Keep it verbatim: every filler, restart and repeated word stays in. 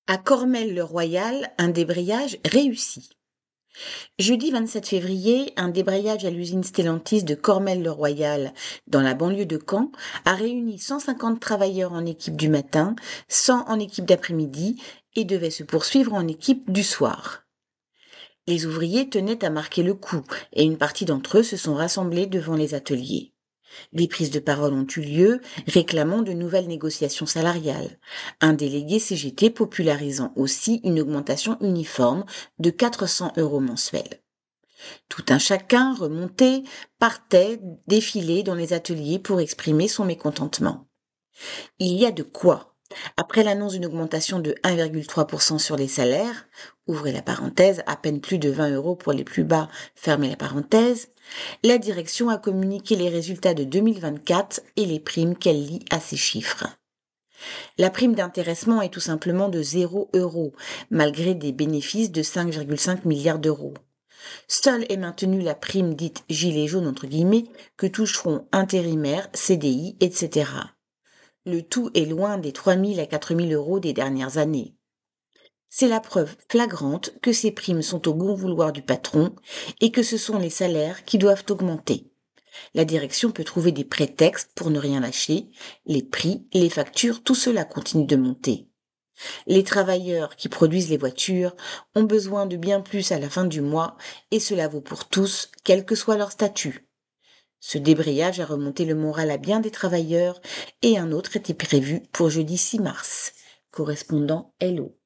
À Cormelles-le-Royal, un débrayage réussi. Jeudi vingt-sept février, un débrayage à l'usine Stellantis de Cormelles-le-Royal, dans la banlieue de Caen, a réuni cent cinquante travailleurs en équipe du matin, cent en équipe d'après-midi et devait se poursuivre en équipe du soir. Les ouvriers tenaient à marquer le coup et une partie d'entre eux se sont rassemblés devant les ateliers. Des prises de parole ont eu lieu, réclamant de nouvelles négociations salariales. Un délégué C G T popularisant aussi une augmentation uniforme de quatre cents euros mensuels. Tout un chacun, remonté, partait, défilait dans les ateliers pour exprimer son mécontentement. Il y a de quoi. Après l'annonce d'une augmentation de un virgule trois pour cent sur les salaires, ouvrez la parenthèse, à peine plus de vingt euros pour les plus bas, fermez la parenthèse, la direction a communiqué les résultats de deux mille vingt-quatre et les primes qu'elle lie à ces chiffres. La prime d'intéressement est tout simplement de zéro euro, malgré des bénéfices de cinq virgule cinq milliards d'euros. Seule est maintenue la prime dite gilet jaune entre guillemets que toucheront intérimaires, C D I, et cetera. Le tout est loin des trois mille à quatre mille euros des dernières années. C'est la preuve flagrante que ces primes sont au bon vouloir du patron et que ce sont les salaires qui doivent augmenter. La direction peut trouver des prétextes pour ne rien lâcher, les prix, les factures, tout cela continue de monter. Les travailleurs qui produisent les voitures ont besoin de bien plus à la fin du mois et cela vaut pour tous, quel que soit leur statut. Ce débrayage a remonté le moral à bien des travailleurs et un autre était prévu pour jeudi six mars. Correspondant Hello.